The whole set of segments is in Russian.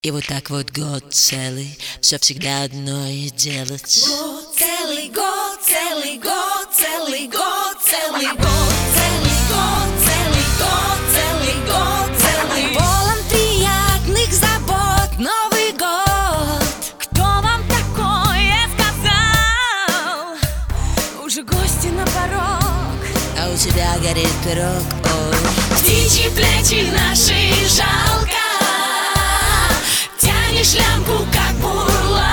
И вот так вот год целый, все всегда одно и делать. Год целый, год целый, год целый, год целый, год целый, год целый, год целый, год целый. Полон приятных забот Новый год. Кто вам такое сказал? Уже гости на порог, А у тебя горит пирог, ой. птичьи плечи наши жалко. Тянешь лямку, как бурлак.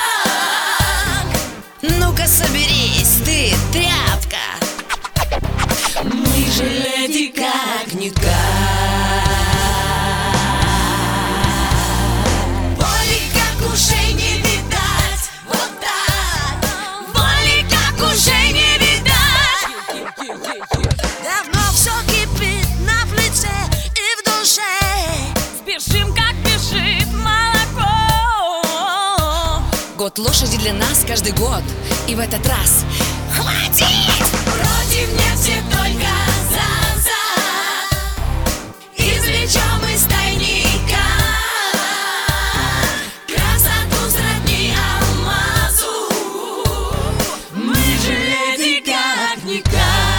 Ну-ка соберись, ты тряпка. Мы же леди как-никак. Воли как уже не видать. Вот так. Воли как уже не видать. Давно все кипит на лице и в душе. Спешим, как бежит молоко. Год лошади для нас каждый год. И в этот раз Хватит! Против мне все только за. Извлечем из тайника красоту сродни алмазу. Мы же леди как-никак.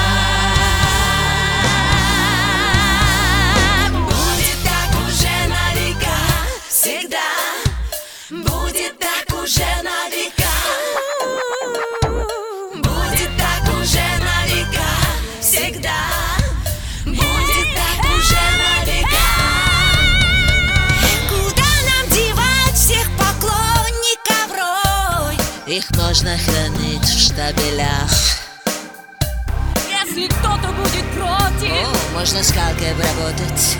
Будет так уже на века. Всегда будет так уже на века. Будет так уже на века. Всегда будет так уже на века. куда нам девать всех поклонников рой? Их можно хранить в штабелях. Если кто-то будет против, О, можно скалкой обработать.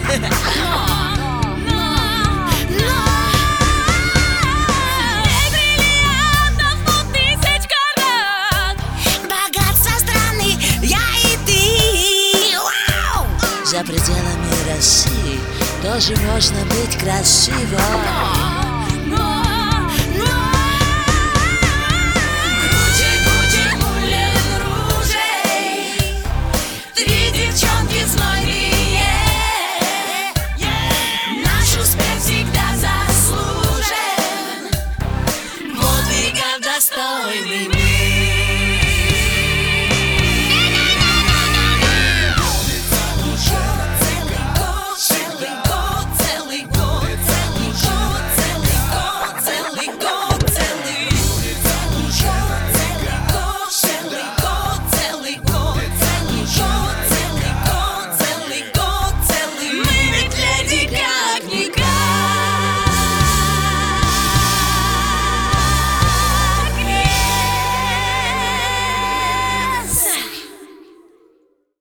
За пределами России тоже можно быть красивой.